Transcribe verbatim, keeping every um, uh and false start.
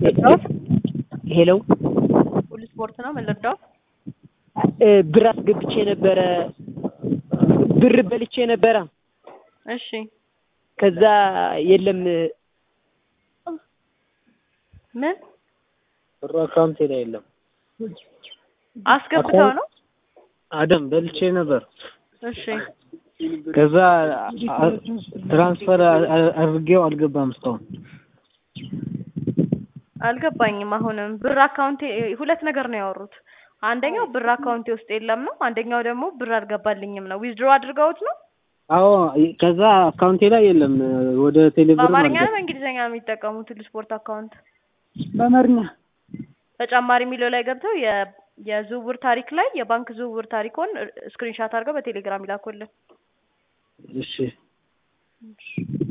ልርዳዎት? ሄሎ ሁሉ ስፖርት ነው። ምን ልርዳዎት? ብር አስገብቼ ነበረ ብር በልቼ ነበረ። እሺ ከዛ የለም ምን ብር አካውንቴ ላይ የለም። አስገብተው ነው? አደም በልቼ ነበር። እሺ ከዛ ትራንስፈር አድርጌው አልገባም እስካሁን። አልገባኝም። አሁንም ብር አካውንቴ ሁለት ነገር ነው ያወሩት። አንደኛው ብር አካውንቴ ውስጥ የለም ነው። አንደኛው ደግሞ ብር አልገባልኝም ነው። ዊዝድሮ አድርገውት ነው? አዎ ከዛ አካውንቴ ላይ የለም። ወደ ቴሌብር በአማርኛ ነው በእንግሊዝኛ ነው የሚጠቀሙት? ሁሉ ስፖርት አካውንት በአማርኛ ተጨማሪ የሚለው ላይ ገብተው የዝውውር ታሪክ ላይ የባንክ ዝውውር ታሪኮን ስክሪንሻት አድርገው በቴሌግራም ይላኩልን። እሺ